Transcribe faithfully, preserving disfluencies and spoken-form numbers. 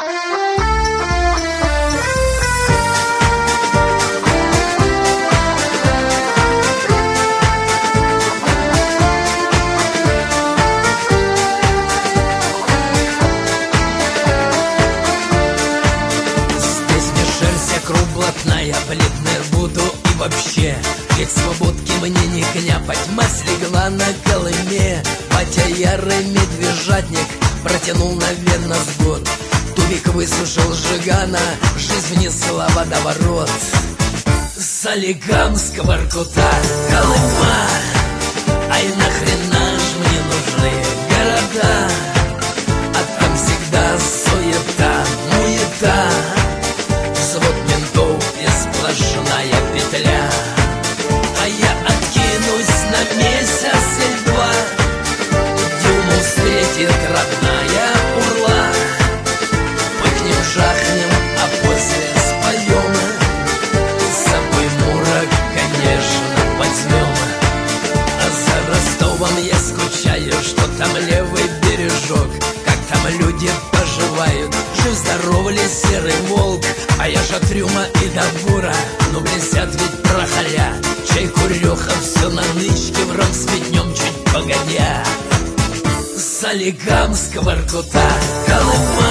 Блатная, бледная буду и вообще ведь свободки мне не княпать. Мать легла на Колыме. Батя ярый медвежатник протянул, наверно, с год. Тубик высушил жигана, жизнь внесла водоворот. Соликамск, Воркута, Колыма. Ай, нахрена ж мне нужны города? А там всегда суета, муета. Взвод ментов и сплошная петля. А я откинусь на месяц или два. Дюну встретит родная урла. Пыхнем, жахнем, а после споем. С собой Мурок, конечно, возьмем. А за Ростовом я скучаю, что там левый бережок. Как там люди поживают, жив-здоров ли серый волк? А я ж от Трюма и до Бура, ну блестят ведь прохоря. Чай куреха, все на нычке, в ром сметнем чуть погодя. Соликамск, Воркута, Колыма.